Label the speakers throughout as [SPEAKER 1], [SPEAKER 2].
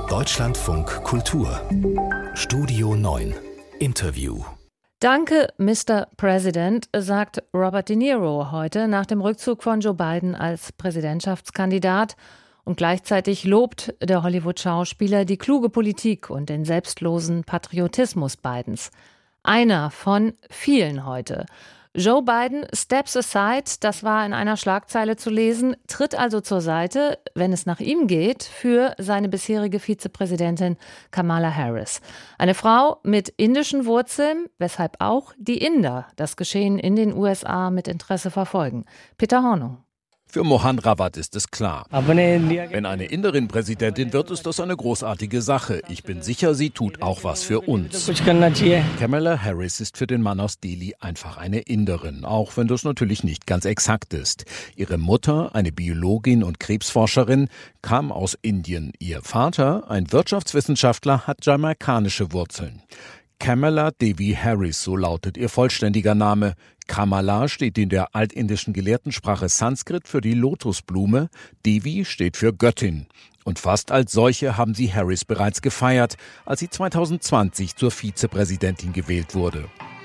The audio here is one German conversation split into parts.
[SPEAKER 1] Deutschlandfunk Kultur Studio 9 Interview.
[SPEAKER 2] Danke, Mr. President, sagt Robert De Niro heute nach dem Rückzug von Joe Biden als Präsidentschaftskandidat. Und gleichzeitig lobt der Hollywood-Schauspieler die kluge Politik und den selbstlosen Patriotismus Bidens. Einer von vielen heute. Joe Biden steps aside, das war in einer Schlagzeile zu lesen, tritt also zur Seite, wenn es nach ihm geht, für seine bisherige Vizepräsidentin Kamala Harris. Eine Frau mit indischen Wurzeln, weshalb auch die Inder das Geschehen in den USA mit Interesse verfolgen. Peter Hornung.
[SPEAKER 3] Für Mohan Rawat ist es klar. Wenn eine Inderin Präsidentin wird, ist das eine großartige Sache. Ich bin sicher, sie tut auch was für uns. Kamala Harris ist für den Mann aus Delhi einfach eine Inderin, auch wenn das natürlich nicht ganz exakt ist. Ihre Mutter, eine Biologin und Krebsforscherin, kam aus Indien. Ihr Vater, ein Wirtschaftswissenschaftler, hat jamaikanische Wurzeln. Kamala Devi Harris, so lautet ihr vollständiger Name. Kamala steht in der altindischen Gelehrtensprache Sanskrit für die Lotusblume, Devi steht für Göttin. Und fast als solche haben sie Harris bereits gefeiert, als sie 2020 zur Vizepräsidentin gewählt wurde.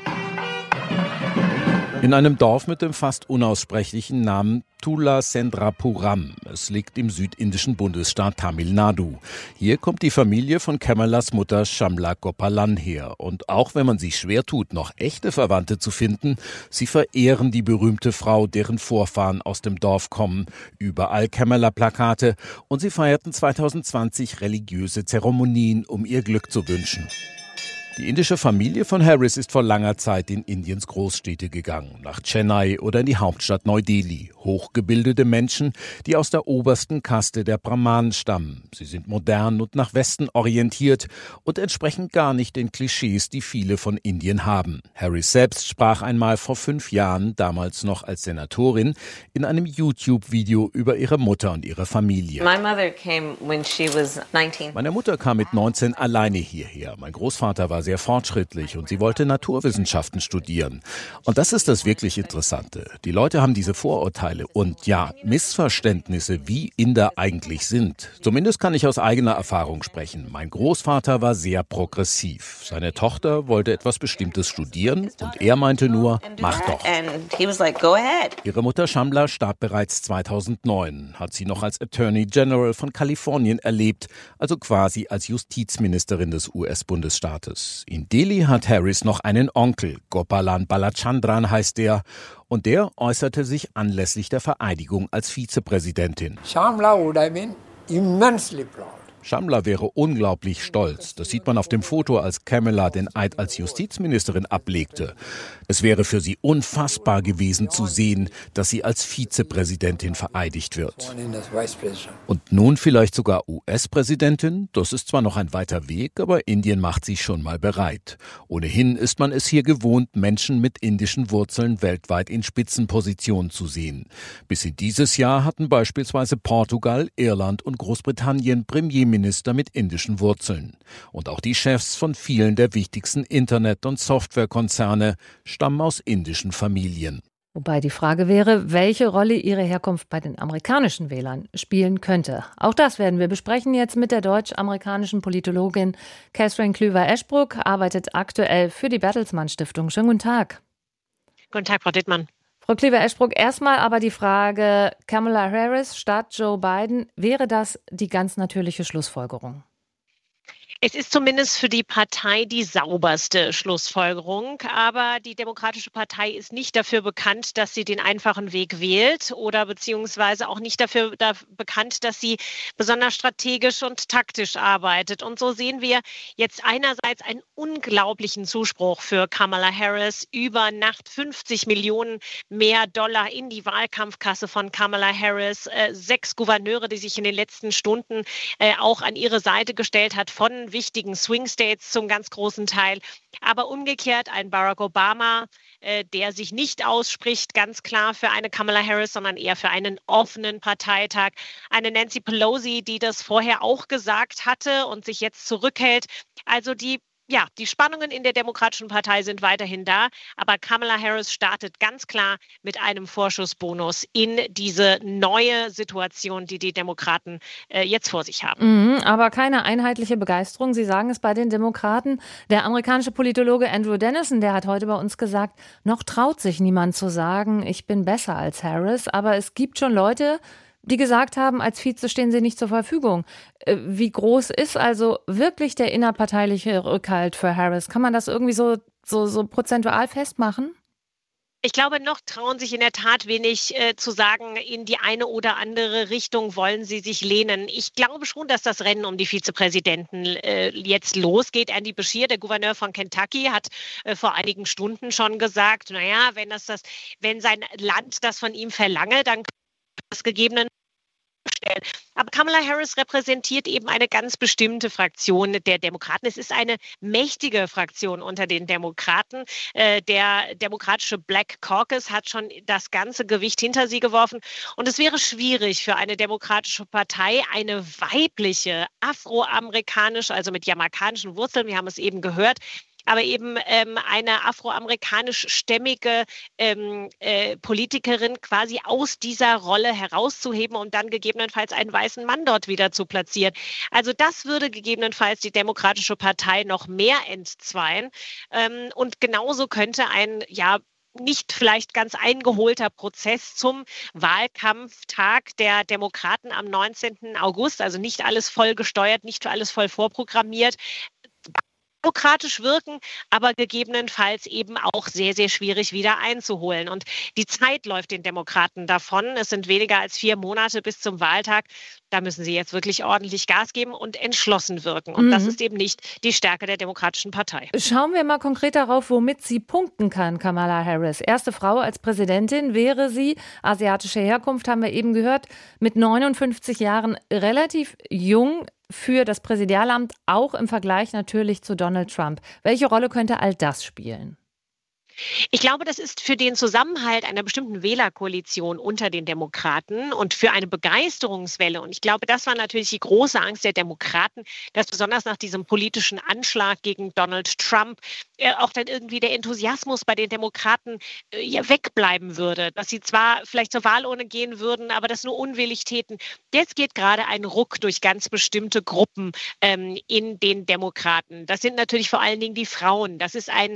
[SPEAKER 3] In einem Dorf mit dem fast unaussprechlichen Namen Tulasendrapuram. Es liegt im südindischen Bundesstaat Tamil Nadu. Hier kommt die Familie von Kamalas Mutter Shamla Gopalan her. Und auch wenn man sich schwer tut, noch echte Verwandte zu finden, sie verehren die berühmte Frau, deren Vorfahren aus dem Dorf kommen. Überall Kamala-Plakate. Und sie feierten 2020 religiöse Zeremonien, um ihr Glück zu wünschen. Die indische Familie von Harris ist vor langer Zeit in Indiens Großstädte gegangen, nach Chennai oder in die Hauptstadt Neu-Delhi. Hochgebildete Menschen, die aus der obersten Kaste der Brahmanen stammen. Sie sind modern und nach Westen orientiert und entsprechen gar nicht den Klischees, die viele von Indien haben. Harris selbst sprach einmal vor 5 Jahren, damals noch als Senatorin, in einem YouTube-Video über ihre Mutter und ihre Familie. Meine Mutter kam mit 19 alleine hierher. Mein Großvater war sehr fortschrittlich und sie wollte Naturwissenschaften studieren. Und das ist das wirklich Interessante. Die Leute haben diese Vorurteile und ja, Missverständnisse, wie Inder eigentlich sind. Zumindest kann ich aus eigener Erfahrung sprechen. Mein Großvater war sehr progressiv. Seine Tochter wollte etwas Bestimmtes studieren und er meinte nur, mach doch. Ihre Mutter Shamla starb bereits 2009, hat sie noch als Attorney General von Kalifornien erlebt, also quasi als Justizministerin des US-Bundesstaates. In Delhi hat Harris noch einen Onkel, Gopalan Balachandran heißt der, und der äußerte sich anlässlich der Vereidigung als Vizepräsidentin.
[SPEAKER 4] Shamla would have been immensely proud.
[SPEAKER 3] Shamla wäre unglaublich stolz. Das sieht man auf dem Foto, als Kamala den Eid als Justizministerin ablegte. Es wäre für sie unfassbar gewesen zu sehen, dass sie als Vizepräsidentin vereidigt wird. Und nun vielleicht sogar US-Präsidentin? Das ist zwar noch ein weiter Weg, aber Indien macht sich schon mal bereit. Ohnehin ist man es hier gewohnt, Menschen mit indischen Wurzeln weltweit in Spitzenpositionen zu sehen. Bis in dieses Jahr hatten beispielsweise Portugal, Irland und Großbritannien Premierminister mit indischen Wurzeln. Und auch die Chefs von vielen der wichtigsten Internet- und Softwarekonzerne stammen aus indischen Familien.
[SPEAKER 2] Wobei die Frage wäre, welche Rolle ihre Herkunft bei den amerikanischen Wählern spielen könnte. Auch das werden wir besprechen jetzt mit der deutsch-amerikanischen Politologin Catherine Klüver-Eschbruck, arbeitet aktuell für die Bertelsmann Stiftung. Schönen guten Tag.
[SPEAKER 5] Guten Tag, Frau Dittmann.
[SPEAKER 2] Frau Klüver-Eschbruck, erstmal aber die Frage, Kamala Harris statt Joe Biden, wäre das die ganz natürliche Schlussfolgerung?
[SPEAKER 5] Es ist zumindest für die Partei die sauberste Schlussfolgerung. Aber die Demokratische Partei ist nicht dafür bekannt, dass sie den einfachen Weg wählt oder beziehungsweise auch nicht dafür bekannt, dass sie besonders strategisch und taktisch arbeitet. Und so sehen wir jetzt einerseits einen unglaublichen Zuspruch für Kamala Harris. Über Nacht 50 Millionen mehr Dollar in die Wahlkampfkasse von Kamala Harris. 6 Gouverneure, die sich in den letzten Stunden auch an ihre Seite gestellt hat, von wichtigen Swing States zum ganz großen Teil. Aber umgekehrt ein Barack Obama, der sich nicht ausspricht, ganz klar für eine Kamala Harris, sondern eher für einen offenen Parteitag. Eine Nancy Pelosi, die das vorher auch gesagt hatte und sich jetzt zurückhält. Also die ja, die Spannungen in der Demokratischen Partei sind weiterhin da, aber Kamala Harris startet ganz klar mit einem Vorschussbonus in diese neue Situation, die die Demokraten jetzt vor sich haben.
[SPEAKER 2] Aber keine einheitliche Begeisterung. Sie sagen es bei den Demokraten. Der amerikanische Politologe Andrew Dennison, der hat heute bei uns gesagt, noch traut sich niemand zu sagen, ich bin besser als Harris. Aber es gibt schon Leute, die gesagt haben, als Vize stehen sie nicht zur Verfügung. Wie groß ist also wirklich der innerparteiliche Rückhalt für Harris? Kann man das irgendwie so prozentual festmachen?
[SPEAKER 5] Ich glaube, noch trauen sich in der Tat wenig zu sagen, in die eine oder andere Richtung wollen sie sich lehnen. Ich glaube schon, dass das Rennen um die Vizepräsidenten jetzt losgeht. Andy Beshear, der Gouverneur von Kentucky, hat vor einigen Stunden schon gesagt, naja, wenn sein Land das von ihm verlange, dann kann das gegebenen stellen. Aber Kamala Harris repräsentiert eben eine ganz bestimmte Fraktion der Demokraten. Es ist eine mächtige Fraktion unter den Demokraten. Der demokratische Black Caucus hat schon das ganze Gewicht hinter sie geworfen. Und es wäre schwierig für eine demokratische Partei, eine weibliche, afroamerikanische, also mit jamaikanischen Wurzeln, wir haben es eben gehört, aber eben eine afroamerikanisch-stämmige Politikerin quasi aus dieser Rolle herauszuheben und dann gegebenenfalls einen weißen Mann dort wieder zu platzieren. Also das würde gegebenenfalls die Demokratische Partei noch mehr entzweien. Und genauso könnte ein, ja, nicht vielleicht ganz eingeholter Prozess zum Wahlkampftag der Demokraten am 19. August, also nicht alles voll gesteuert, nicht alles voll vorprogrammiert, demokratisch wirken, aber gegebenenfalls eben auch sehr, sehr schwierig wieder einzuholen. Und die Zeit läuft den Demokraten davon. Es sind weniger als 4 Monate bis zum Wahltag. Da müssen sie jetzt wirklich ordentlich Gas geben und entschlossen wirken. Und das ist eben nicht die Stärke der Demokratischen Partei.
[SPEAKER 2] Schauen wir mal konkret darauf, womit sie punkten kann, Kamala Harris. Erste Frau als Präsidentin wäre sie. Asiatische Herkunft haben wir eben gehört. Mit 59 Jahren relativ jung für das Präsidialamt, auch im Vergleich natürlich zu Donald Trump. Welche Rolle könnte all das spielen?
[SPEAKER 5] Ich glaube, das ist für den Zusammenhalt einer bestimmten Wählerkoalition unter den Demokraten und für eine Begeisterungswelle. Und ich glaube, das war natürlich die große Angst der Demokraten, dass besonders nach diesem politischen Anschlag gegen Donald Trump auch dann irgendwie der Enthusiasmus bei den Demokraten wegbleiben würde. Dass sie zwar vielleicht zur Wahlurne gehen würden, aber das nur unwillig täten. Jetzt geht gerade ein Ruck durch ganz bestimmte Gruppen in den Demokraten. Das sind natürlich vor allen Dingen die Frauen. Das ist eine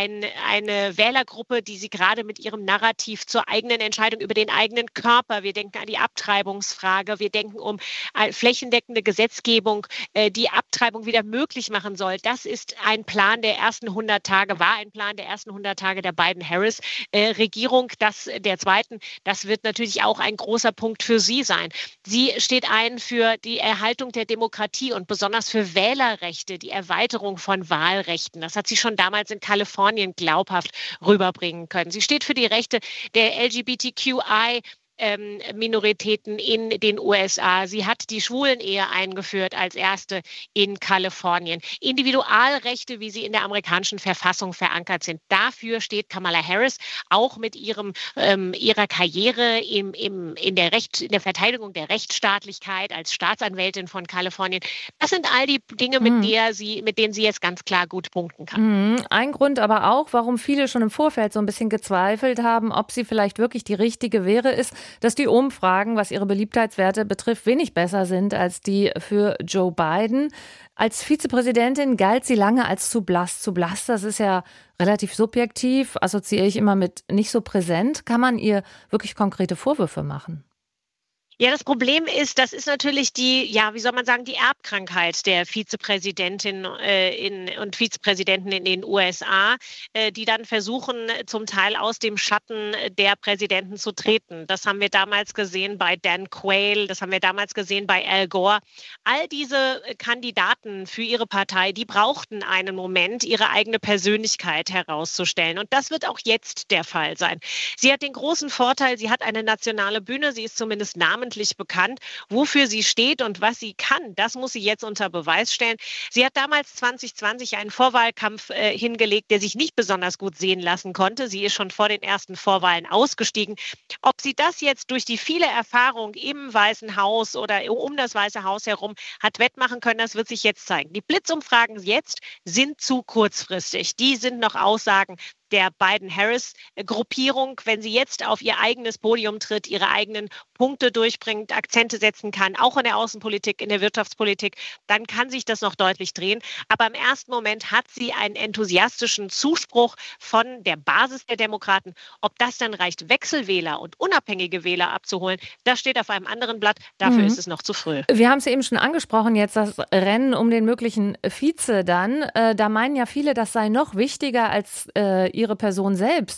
[SPEAKER 5] Wählergruppe, die sie gerade mit ihrem Narrativ zur eigenen Entscheidung über den eigenen Körper, wir denken an die Abtreibungsfrage, wir denken um flächendeckende Gesetzgebung, die Abtreibung wieder möglich machen soll. Das ist ein Plan der ersten 100 Tage, war ein Plan der ersten 100 Tage der Biden-Harris-Regierung. Der zweiten, das wird natürlich auch ein großer Punkt für sie sein. Sie steht ein für die Erhaltung der Demokratie und besonders für Wählerrechte, die Erweiterung von Wahlrechten. Das hat sie schon damals in Kalifornien glaubhaft rüberbringen können. Sie steht für die Rechte der LGBTQI Minoritäten in den USA. Sie hat die Schwulenehe eingeführt als erste in Kalifornien. Individualrechte, wie sie in der amerikanischen Verfassung verankert sind. Dafür steht Kamala Harris auch mit ihrer Karriere in der Verteidigung der Rechtsstaatlichkeit als Staatsanwältin von Kalifornien. Das sind all die Dinge, mit denen sie jetzt ganz klar gut punkten kann.
[SPEAKER 2] Ein Grund aber auch, warum viele schon im Vorfeld so ein bisschen gezweifelt haben, ob sie vielleicht wirklich die richtige wäre, ist, dass die Umfragen, was ihre Beliebtheitswerte betrifft, wenig besser sind als die für Joe Biden. Als Vizepräsidentin galt sie lange als zu blass. Zu blass, das ist ja relativ subjektiv, assoziiere ich immer mit nicht so präsent. Kann man ihr wirklich konkrete Vorwürfe machen?
[SPEAKER 5] Ja, das Problem ist, das ist natürlich die Erbkrankheit der Vizepräsidentin und Vizepräsidenten in den USA, die dann versuchen, zum Teil aus dem Schatten der Präsidenten zu treten. Das haben wir damals gesehen bei Dan Quayle, das haben wir damals gesehen bei Al Gore. All diese Kandidaten für ihre Partei, die brauchten einen Moment, ihre eigene Persönlichkeit herauszustellen. Und das wird auch jetzt der Fall sein. Sie hat den großen Vorteil, sie hat eine nationale Bühne, sie ist zumindest namentlich namentlich bekannt. Wofür sie steht und was sie kann, das muss sie jetzt unter Beweis stellen. Sie hat damals 2020 einen Vorwahlkampf hingelegt, der sich nicht besonders gut sehen lassen konnte. Sie ist schon vor den ersten Vorwahlen ausgestiegen. Ob sie das jetzt durch die viele Erfahrung im Weißen Haus oder um das Weiße Haus herum hat wettmachen können, das wird sich jetzt zeigen. Die Blitzumfragen jetzt sind zu kurzfristig. Die sind noch Aussagen der Biden-Harris-Gruppierung. Wenn sie jetzt auf ihr eigenes Podium tritt, ihre eigenen Punkte durchbringt, Akzente setzen kann, auch in der Außenpolitik, in der Wirtschaftspolitik, dann kann sich das noch deutlich drehen. Aber im ersten Moment hat sie einen enthusiastischen Zuspruch von der Basis der Demokraten. Ob das dann reicht, Wechselwähler und unabhängige Wähler abzuholen, das steht auf einem anderen Blatt. Dafür ist es noch zu früh.
[SPEAKER 2] Wir haben es eben schon angesprochen, jetzt das Rennen um den möglichen Vize dann. Da meinen ja viele, das sei noch wichtiger als ihre Person selbst.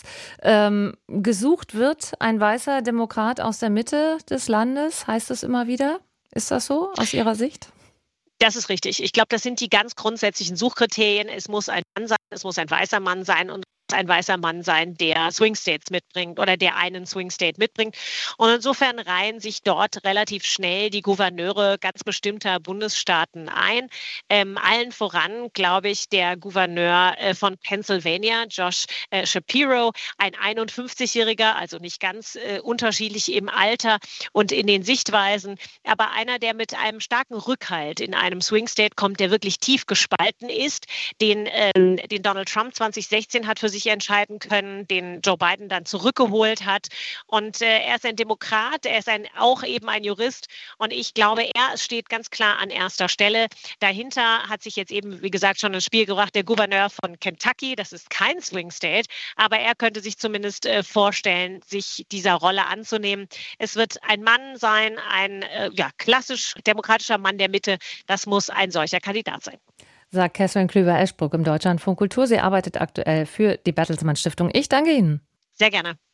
[SPEAKER 2] Gesucht wird ein weißer Demokrat aus der Mitte des Landes, heißt es immer wieder. Ist das so aus Ihrer Sicht?
[SPEAKER 5] Das ist richtig. Ich glaube, das sind die ganz grundsätzlichen Suchkriterien. Es muss ein Mann sein, es muss ein weißer Mann sein und ein weißer Mann sein, der Swing States mitbringt oder der einen Swing State mitbringt. Und insofern reihen sich dort relativ schnell die Gouverneure ganz bestimmter Bundesstaaten ein. Allen voran, glaube ich, der Gouverneur von Pennsylvania, Josh Shapiro, ein 51-Jähriger, also nicht ganz unterschiedlich im Alter und in den Sichtweisen, aber einer, der mit einem starken Rückhalt in einem Swing State kommt, der wirklich tief gespalten ist, den Donald Trump 2016 hat für sich entscheiden können, den Joe Biden dann zurückgeholt hat. Und er ist ein Demokrat, er ist auch eben ein Jurist. Und ich glaube, er steht ganz klar an erster Stelle. Dahinter hat sich jetzt eben, wie gesagt, schon ins Spiel gebracht, der Gouverneur von Kentucky. Das ist kein Swing State, aber er könnte sich zumindest vorstellen, sich dieser Rolle anzunehmen. Es wird ein Mann sein, ein klassisch demokratischer Mann der Mitte. Das muss ein solcher Kandidat sein.
[SPEAKER 2] Sagt Catherine Klüver-Eschbruck im Deutschlandfunk Kultur. Sie arbeitet aktuell für die Bertelsmann Stiftung. Ich danke Ihnen.
[SPEAKER 5] Sehr gerne.